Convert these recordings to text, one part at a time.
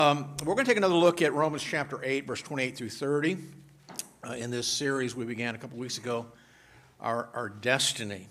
We're going to take another look at Romans chapter 8, verse 28 through 30. In this series we began a couple weeks ago, our destiny.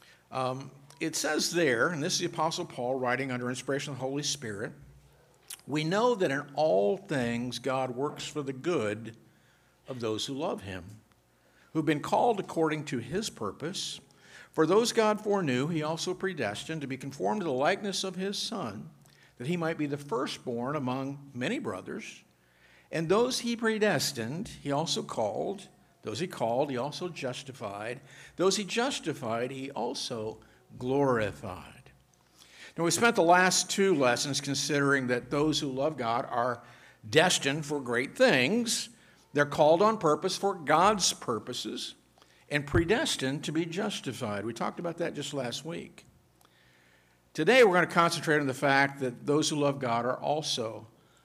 It says there, and this is the Apostle Paul writing under inspiration of the Holy Spirit, we know that in all things God works for the good of those who love him, who've been called according to his purpose. For those God foreknew, he also predestined to be conformed to the likeness of his Son, that he might be the firstborn among many brothers. And those he predestined, he also called. Those he called, he also justified. Those he justified, he also glorified. Now, we spent the last two lessons considering that those who love God are destined for great things. They're called on purpose for God's purposes and predestined to be justified. We talked about that just last week. Today, we're going to concentrate on the fact that those who love God are also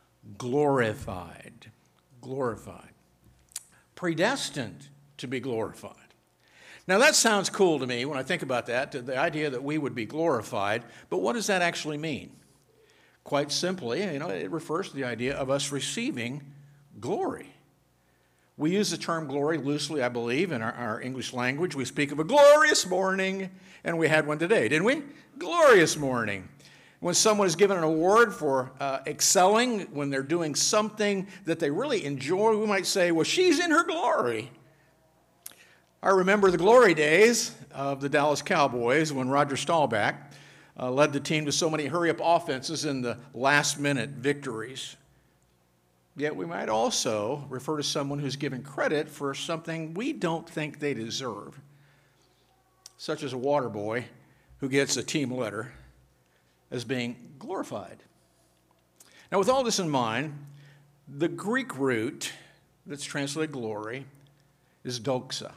glorified. Glorified. Predestined to be glorified. Now, that sounds cool to me when I think about that, the idea that we would be glorified, but what does that actually mean? Quite simply, it refers to the idea of us receiving glory. We use the term glory loosely, I believe, in our English language. We speak of a glorious morning, and we had one today, didn't we? Glorious morning. When someone is given an award for excelling, when they're doing something that they really enjoy, we might say, well, she's in her glory. I remember the glory days of the Dallas Cowboys when Roger Staubach led the team to so many hurry-up offenses in the last-minute victories. Yet we might also refer to someone who's given credit for something we don't think they deserve, such as a water boy who gets a team letter as being glorified. Now, with all this in mind, the Greek root that's translated glory is doxa.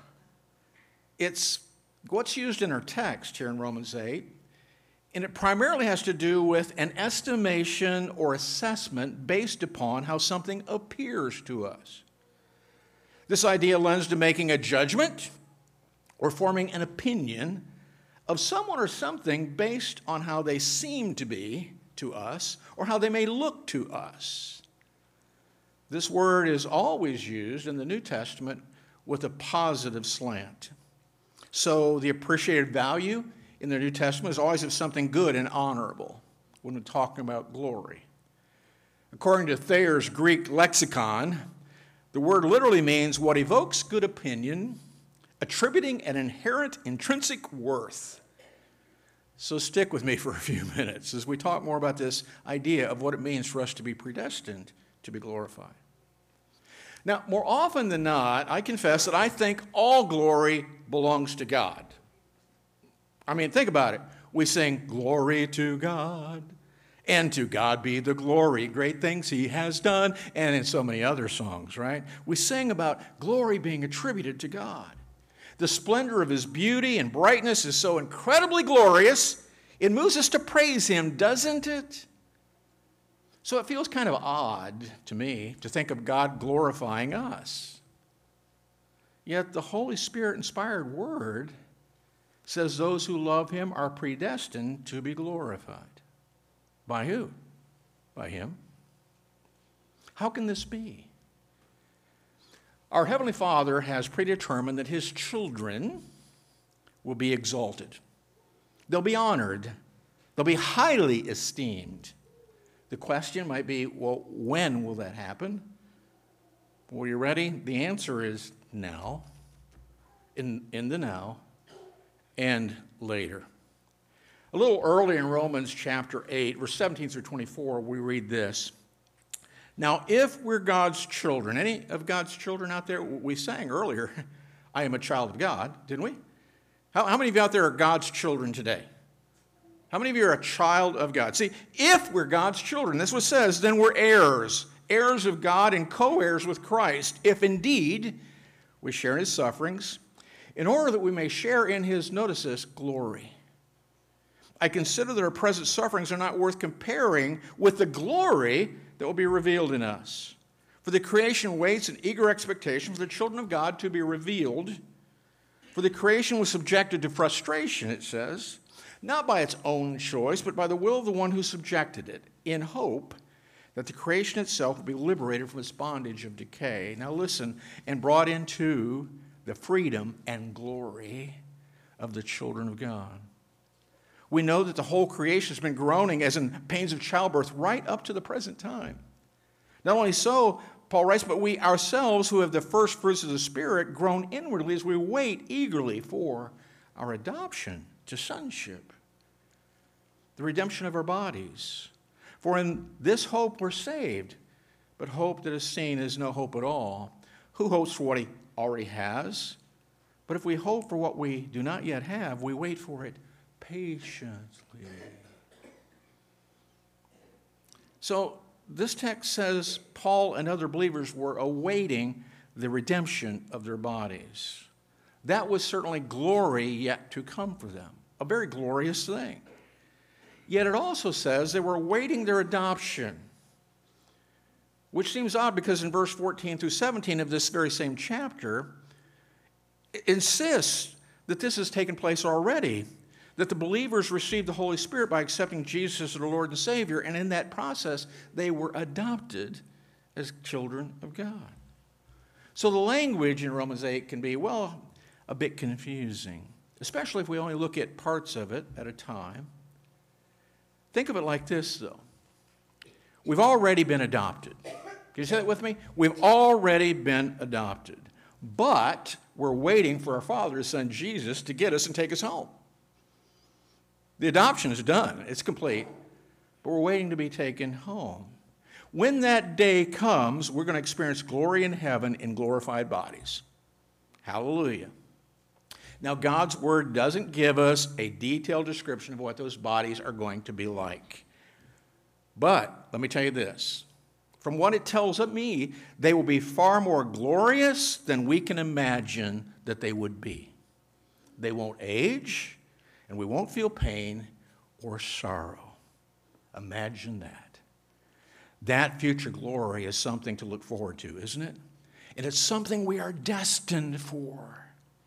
It's what's used in our text here in Romans 8, and it primarily has to do with an estimation or assessment based upon how something appears to us. This idea lends to making a judgment or forming an opinion of someone or something based on how they seem to be to us or how they may look to us. This word is always used in the New Testament with a positive slant. So the appreciated value in the New Testament is always of something good and honorable when we're talking about glory. According to Thayer's Greek lexicon, the word literally means what evokes good opinion, attributing an inherent intrinsic worth. So stick with me for a few minutes as we talk more about this idea of what it means for us to be predestined to be glorified. Now, more often than not, I confess that I think all glory belongs to God. I mean, think about it. We sing, glory to God, and to God be the glory, great things he has done, and in so many other songs, right? We sing about glory being attributed to God. The splendor of his beauty and brightness is so incredibly glorious, it moves us to praise him, doesn't it? So it feels kind of odd to me to think of God glorifying us. Yet the Holy Spirit-inspired word says those who love him are predestined to be glorified. By who? By him. How can this be? Our Heavenly Father has predetermined that his children will be exalted. They'll be honored. They'll be highly esteemed. The question might be, well, when will that happen? Well, you ready? The answer is now, in the now, and later. A little earlier in Romans chapter 8, verse 17 through 24, we read this. Now, if we're God's children, any of God's children out there? We sang earlier, I am a child of God, didn't we? How many of you out there are God's children today? How many of you are a child of God? See, if we're God's children, this is what it says, then we're heirs, heirs of God and co-heirs with Christ, if indeed we share in his sufferings, in order that we may share in his, notice this, glory. I consider that our present sufferings are not worth comparing with the glory that will be revealed in us. For the creation waits in eager expectation for the children of God to be revealed. For the creation was subjected to frustration, it says, not by its own choice, but by the will of the one who subjected it, in hope that the creation itself will be liberated from its bondage of decay. Now listen, and brought into the freedom and glory of the children of God. We know that the whole creation has been groaning as in pains of childbirth right up to the present time. Not only so, Paul writes, but we ourselves who have the first fruits of the Spirit groan inwardly as we wait eagerly for our adoption to sonship, the redemption of our bodies. For in this hope we're saved, but hope that is seen is no hope at all. Who hopes for what he already has? But if we hope for what we do not yet have, we wait for it patiently. So this text says Paul and other believers were awaiting the redemption of their bodies. That was certainly glory yet to come for them, a very glorious thing. Yet it also says they were awaiting their adoption, which seems odd because in verse 14 through 17 of this very same chapter, it insists that this has taken place already, that the believers received the Holy Spirit by accepting Jesus as their Lord and Savior, and in that process, they were adopted as children of God. So the language in Romans 8 can be, well, a bit confusing, especially if we only look at parts of it at a time. Think of it like this, though. We've already been adopted. Can you say that with me? We've already been adopted, but we're waiting for our Father's Son, Jesus, to get us and take us home. The adoption is done. It's complete. But we're waiting to be taken home. When that day comes, we're going to experience glory in heaven in glorified bodies. Hallelujah. Now, God's Word doesn't give us a detailed description of what those bodies are going to be like. But let me tell you this. From what it tells me, they will be far more glorious than we can imagine that they would be. They won't age, and we won't feel pain or sorrow. Imagine that. That future glory is something to look forward to, isn't it? And it's something we are destined for.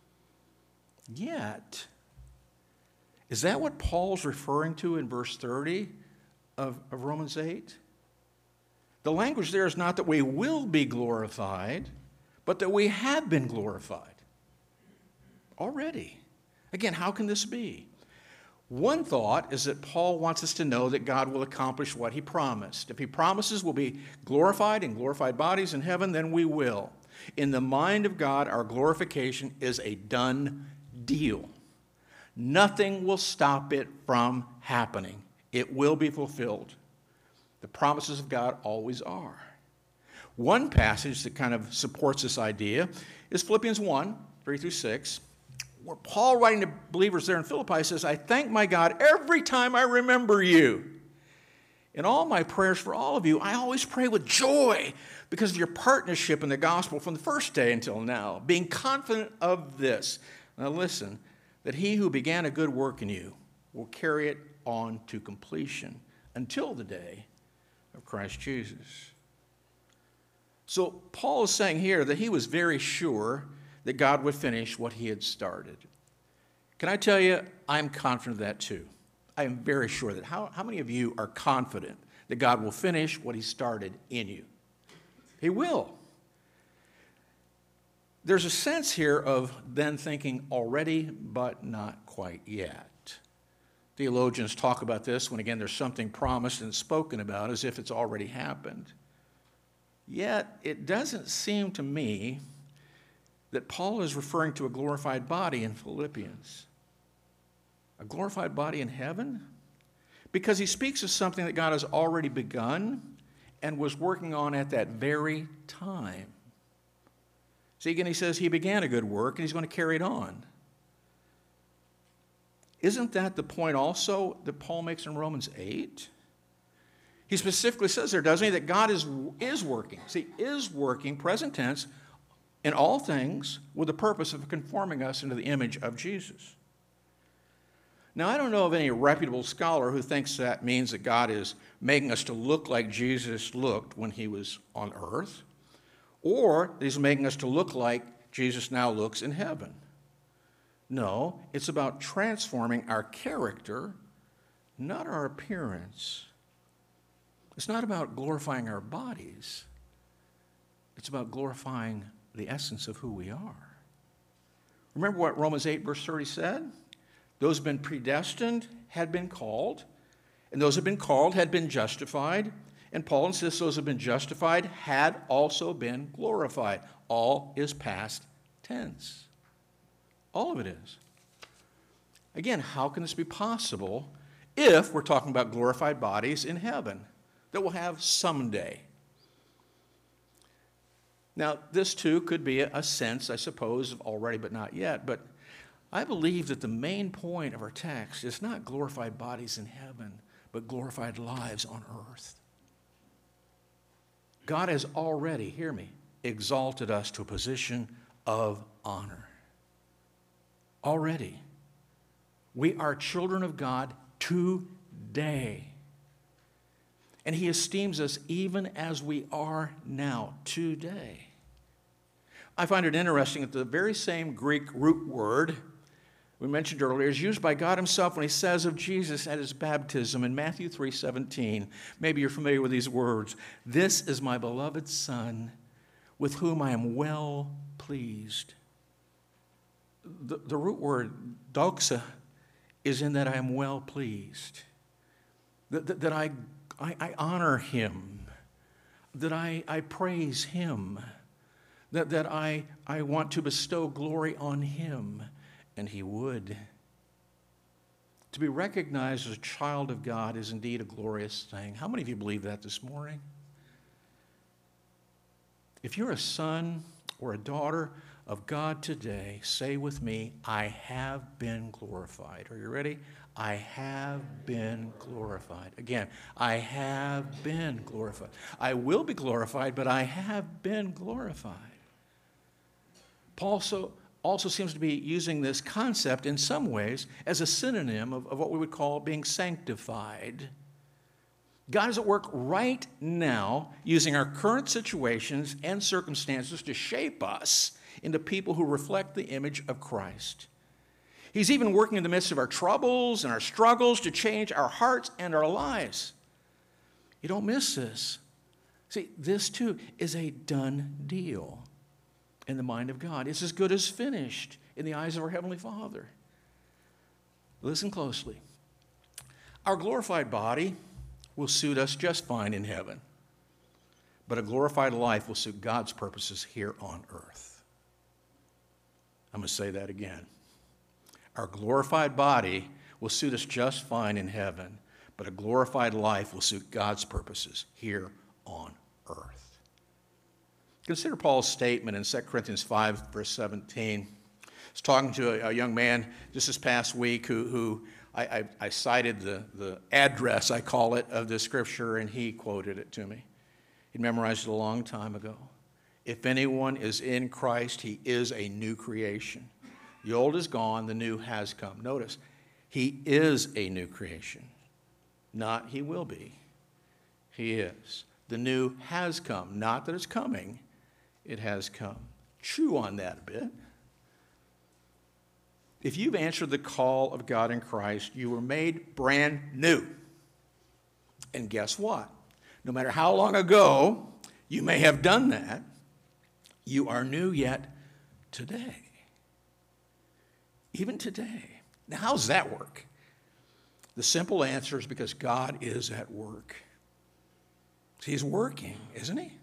Yet, is that what Paul's referring to in verse 30 of Romans 8? The language there is not that we will be glorified, but that we have been glorified already. Again, how can this be? One thought is that Paul wants us to know that God will accomplish what he promised. If he promises we'll be glorified in glorified bodies in heaven, then we will. In the mind of God, our glorification is a done deal. Nothing will stop it from happening. It will be fulfilled. The promises of God always are. One passage that kind of supports this idea is Philippians 1, 3 through 6, where Paul, writing to believers there in Philippi, says, I thank my God every time I remember you. In all my prayers for all of you, I always pray with joy because of your partnership in the gospel from the first day until now, being confident of this. Now listen, that he who began a good work in you will carry it on to completion until the day of Christ Jesus. So Paul is saying here that he was very sure that God would finish what he had started. Can I tell you, I'm confident of that too. I am very sure that. How many of you are confident that God will finish what he started in you? He will. There's a sense here of then thinking already, but not quite yet. Theologians talk about this when, again, there's something promised and spoken about as if it's already happened. Yet, it doesn't seem to me that Paul is referring to a glorified body in Philippians. A glorified body in heaven? Because he speaks of something that God has already begun and was working on at that very time. See, again, he says he began a good work and he's going to carry it on. Isn't that the point also that Paul makes in Romans 8? He specifically says there, doesn't he, that God is working. See, is working, present tense, in all things with the purpose of conforming us into the image of Jesus. Now, I don't know of any reputable scholar who thinks that means that God is making us to look like Jesus looked when he was on earth, or that he's making us to look like Jesus now looks in heaven. No, it's about transforming our character, not our appearance. It's not about glorifying our bodies. It's about glorifying the essence of who we are. Remember what Romans 8, verse 30 said? Those who have been predestined had been called, and those who have been called had been justified. And Paul insists those who have been justified had also been glorified. All is past tense. All of it is. Again, how can this be possible if we're talking about glorified bodies in heaven that we'll have someday? Now, this too could be a sense, I suppose, of already but not yet. But I believe that the main point of our text is not glorified bodies in heaven, but glorified lives on earth. God has already, hear me, exalted us to a position of honor. Already. We are children of God today. And he esteems us even as we are now, today. I find it interesting that the very same Greek root word we mentioned earlier is used by God himself when he says of Jesus at his baptism in Matthew 3:17. Maybe you're familiar with these words. This is my beloved Son, with whom I am well pleased. The root word, doxa, is in that I am well pleased. That I honor him, that I praise him, that I want to bestow glory on him, and he would. To be recognized as a child of God is indeed a glorious thing. How many of you believe that this morning? If you're a son or a daughter of God today, say with me, I have been glorified. Are you ready? I have been glorified. Again, I have been glorified. I will be glorified, but I have been glorified. Paul also seems to be using this concept in some ways as a synonym of what we would call being sanctified. God is at work right now using our current situations and circumstances to shape us into people who reflect the image of Christ. He's even working in the midst of our troubles and our struggles to change our hearts and our lives. You don't miss this. See, this too is a done deal in the mind of God. It's as good as finished in the eyes of our Heavenly Father. Listen closely. Our glorified body will suit us just fine in heaven, but a glorified life will suit God's purposes here on earth. I'm going to say that again. Our glorified body will suit us just fine in heaven, but a glorified life will suit God's purposes here on earth. Consider Paul's statement in 2 Corinthians 5, verse 17. I was talking to a young man just this past week who I cited the address, I call it, of this scripture, and he quoted it to me. He'd memorized it a long time ago. If anyone is in Christ, he is a new creation. The old is gone, the new has come. Notice, he is a new creation. Not he will be. He is. The new has come. Not that it's coming, it has come. Chew on that a bit. If you've answered the call of God in Christ, you were made brand new. And guess what? No matter how long ago you may have done that, you are new yet today. Even today. Now, how does that work? The simple answer is because God is at work. He's working, isn't he?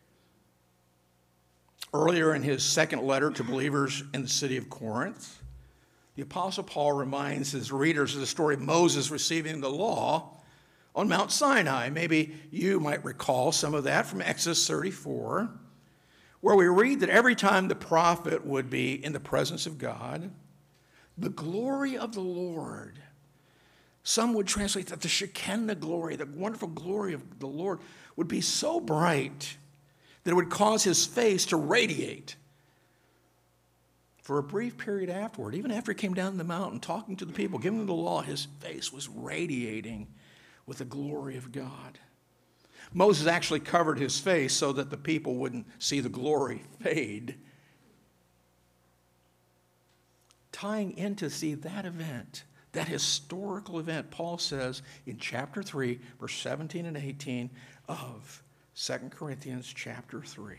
Earlier in his second letter to believers in the city of Corinth, the Apostle Paul reminds his readers of the story of Moses receiving the law on Mount Sinai. Maybe you might recall some of that from Exodus 34, where we read that every time the prophet would be in the presence of God, the glory of the Lord, some would translate that the Shekinah glory, the wonderful glory of the Lord, would be so bright that it would cause his face to radiate. For a brief period afterward, even after he came down the mountain talking to the people, giving them the law, his face was radiating with the glory of God. Moses actually covered his face so that the people wouldn't see the glory fade. Tying into, see, that event, that historical event, Paul says in chapter 3, verse 17 and 18 of 2 Corinthians chapter 3.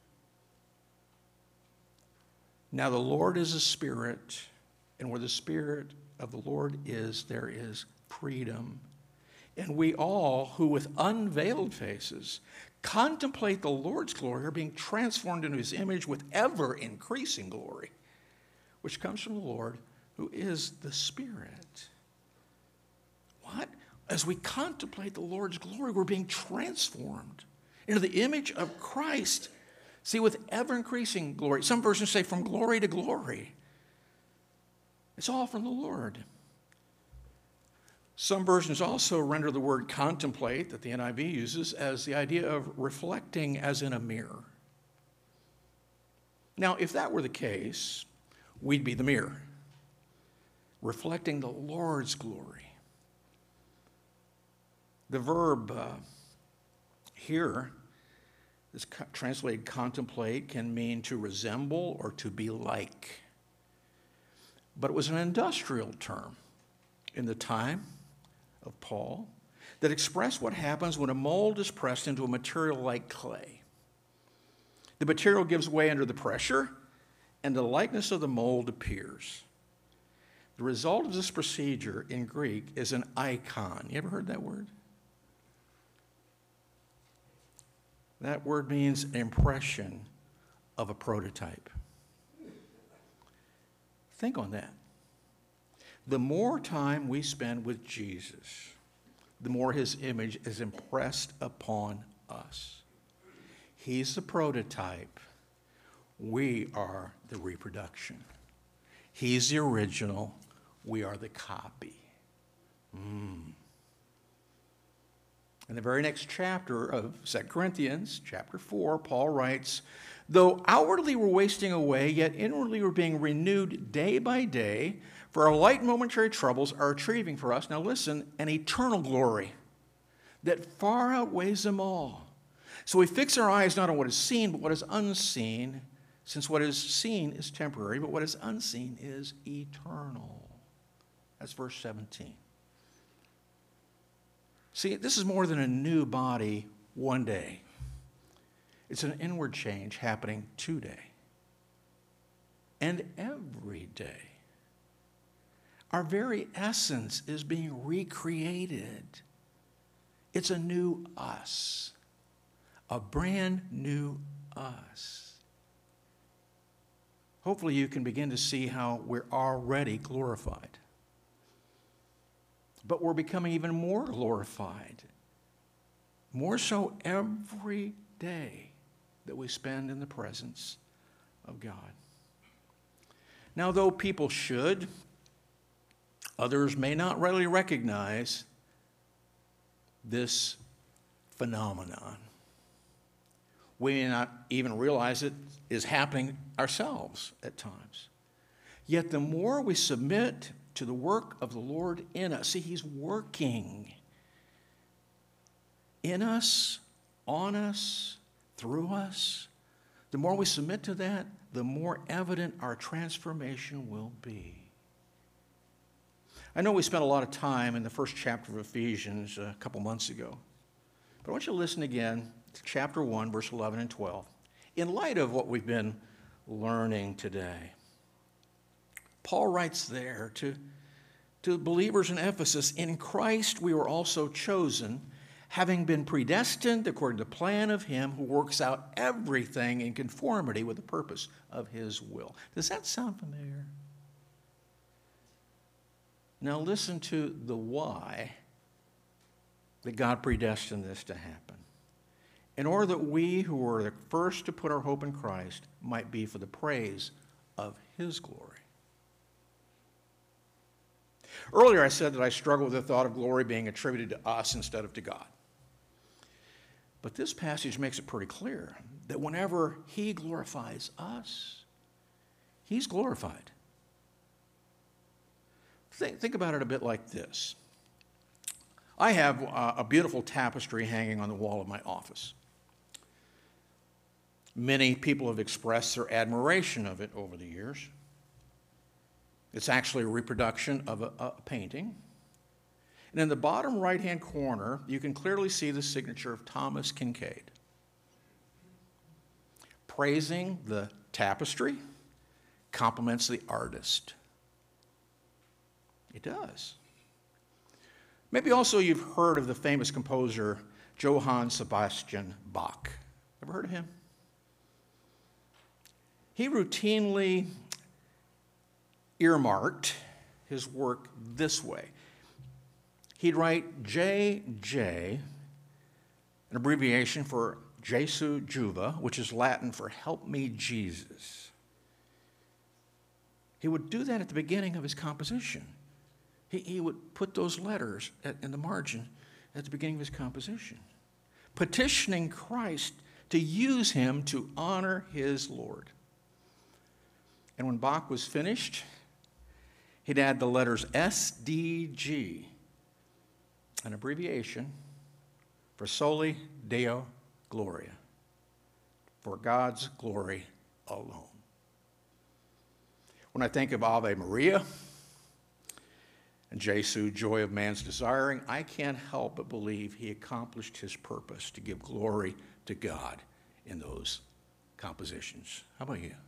Now the Lord is a spirit, and where the Spirit of the Lord is, there is freedom. And we all, who with unveiled faces contemplate the Lord's glory, are being transformed into his image with ever-increasing glory, which comes from the Lord, who is the Spirit. What? As we contemplate the Lord's glory, we're being transformed into the image of Christ. See, with ever-increasing glory. Some versions say from glory to glory. It's all from the Lord. Some versions also render the word contemplate, that the NIV uses, as the idea of reflecting as in a mirror. Now, if that were the case, we'd be the mirror, reflecting the Lord's glory. The verb here is translated contemplate, can mean to resemble or to be like. But it was an industrial term in the time of Paul that expressed what happens when a mold is pressed into a material like clay. The material gives way under the pressure, and the likeness of the mold appears. The result of this procedure in Greek is an icon. You ever heard that word? That word means an impression of a prototype. Think on that. The more time we spend with Jesus, the more his image is impressed upon us. He's the prototype. We are the reproduction. He's the original. We are the copy. In the very next chapter of 2 Corinthians, chapter 4, Paul writes, though outwardly we're wasting away, yet inwardly we're being renewed day by day, for our light and momentary troubles are achieving for us, now listen, an eternal glory that far outweighs them all. So we fix our eyes not on what is seen, but what is unseen, since what is seen is temporary, but what is unseen is eternal. That's verse 17. See, this is more than a new body one day. It's an inward change happening today and every day. Our very essence is being recreated. It's a new us, a brand new us. Hopefully you can begin to see how we're already glorified. But we're becoming even more glorified, more so every day that we spend in the presence of God. Now, though people should, others may not readily recognize this phenomenon. We may not even realize it is happening ourselves at times. Yet the more we submit to the work of the Lord in us, see, he's working in us, on us, through us. The more we submit to that, the more evident our transformation will be. I know we spent a lot of time in the first chapter of Ephesians a couple months ago, but I want you to listen again to chapter 1, verse 11 and 12, in light of what we've been learning today. Paul writes there to believers in Ephesus, in Christ we were also chosen, having been predestined according to the plan of him who works out everything in conformity with the purpose of his will. Does that sound familiar? Now listen to the why that God predestined this to happen. In order that we who were the first to put our hope in Christ might be for the praise of his glory. Earlier I said that I struggle with the thought of glory being attributed to us instead of to God. But this passage makes it pretty clear that whenever he glorifies us, he's glorified. Think about it a bit like this. I have a beautiful tapestry hanging on the wall of my office. Many people have expressed their admiration of it over the years. It's actually a reproduction of a painting. And in the bottom right-hand corner, you can clearly see the signature of Thomas Kincaid, praising the tapestry, compliments the artist. It does. Maybe also you've heard of the famous composer Johann Sebastian Bach. Ever heard of him? He routinely earmarked his work this way. He'd write JJ, an abbreviation for Jesu Juva, which is Latin for help me Jesus. He would do that at the beginning of his composition. He would put those letters in the margin at the beginning of his composition, petitioning Christ to use him to honor his Lord. And when Bach was finished, he'd add the letters SDG, an abbreviation for Soli Deo Gloria, for God's glory alone. When I think of Ave Maria and Jesu, joy of man's desiring, I can't help but believe he accomplished his purpose to give glory to God in those compositions. How about you?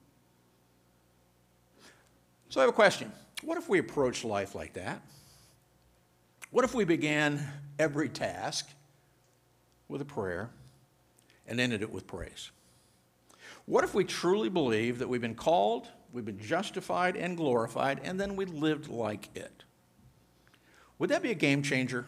So I have a question. What if we approached life like that? What if we began every task with a prayer and ended it with praise? What if we truly believe that we've been called, we've been justified and glorified, and then we lived like it? Would that be a game changer?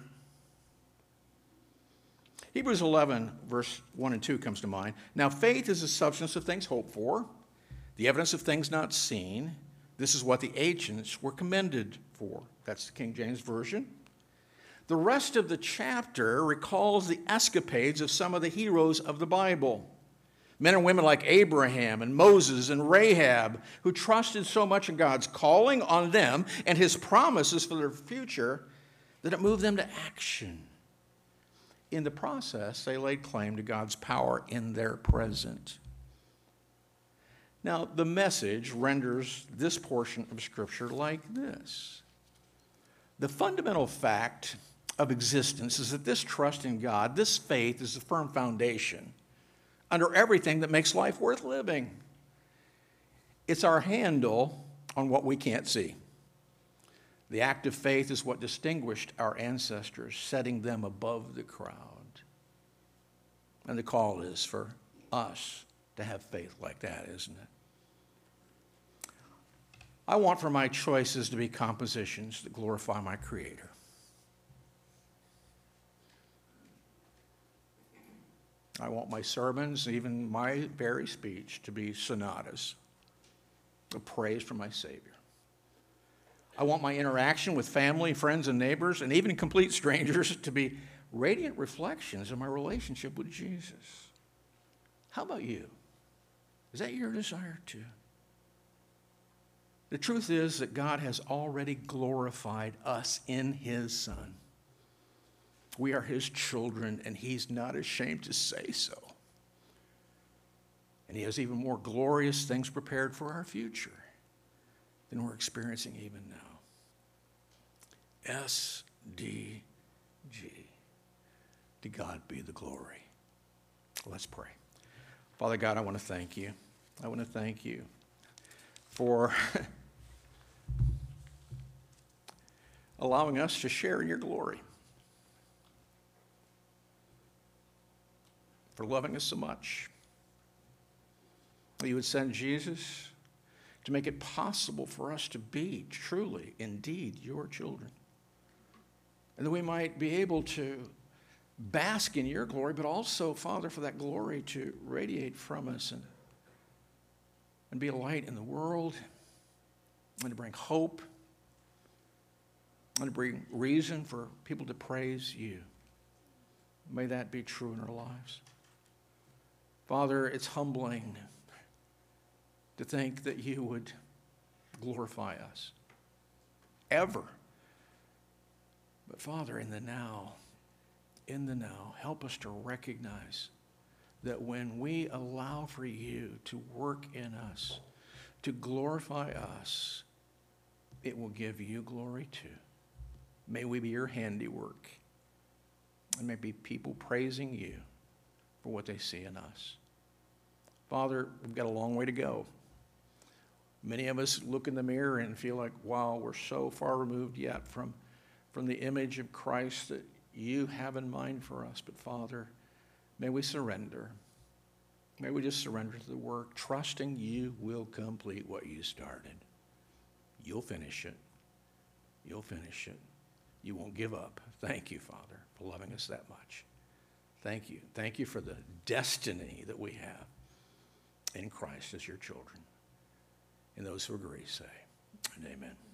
Hebrews 11, verse 1 and 2 comes to mind. Now, faith is the substance of things hoped for, the evidence of things not seen. This is what the ancients were commended for. That's the King James Version. The rest of the chapter recalls the escapades of some of the heroes of the Bible. Men and women like Abraham and Moses and Rahab, who trusted so much in God's calling on them and his promises for their future that it moved them to action. In the process, they laid claim to God's power in their present. Now, the Message renders this portion of Scripture like this. The fundamental fact of existence is that this trust in God, this faith, is the firm foundation under everything that makes life worth living. It's our handle on what we can't see. The act of faith is what distinguished our ancestors, setting them above the crowd. And the call is for us to have faith like that, isn't it? I want for my choices to be compositions that glorify my Creator. I want my sermons, even my very speech, to be sonatas of praise for my Savior. I want my interaction with family, friends, and neighbors, and even complete strangers, to be radiant reflections of my relationship with Jesus. How about you? Is that your desire too? The truth is that God has already glorified us in his Son. We are his children, and he's not ashamed to say so. And he has even more glorious things prepared for our future than we're experiencing even now. SDG. To God be the glory. Let's pray. Father God, I want to thank you. I want to thank you for allowing us to share in your glory, for loving us so much. You would send Jesus to make it possible for us to be truly, indeed, your children. And that we might be able to bask in your glory, but also, Father, for that glory to radiate from us and be a light in the world, and to bring hope, and to bring reason for people to praise you. May that be true in our lives. Father, it's humbling to think that you would glorify us ever. But Father, in the now, help us to recognize that when we allow for you to work in us, to glorify us, it will give you glory too. May we be your handiwork. And may be people praising you for what they see in us. Father, we've got a long way to go. Many of us look in the mirror and feel like, wow, we're so far removed yet from the image of Christ that you have in mind for us. But Father, may we surrender. May we just surrender to the work, trusting you will complete what you started. You'll finish it. You'll finish it. You won't give up. Thank you, Father, for loving us that much. Thank you. Thank you for the destiny that we have in Christ as your children. And those who agree say, and amen.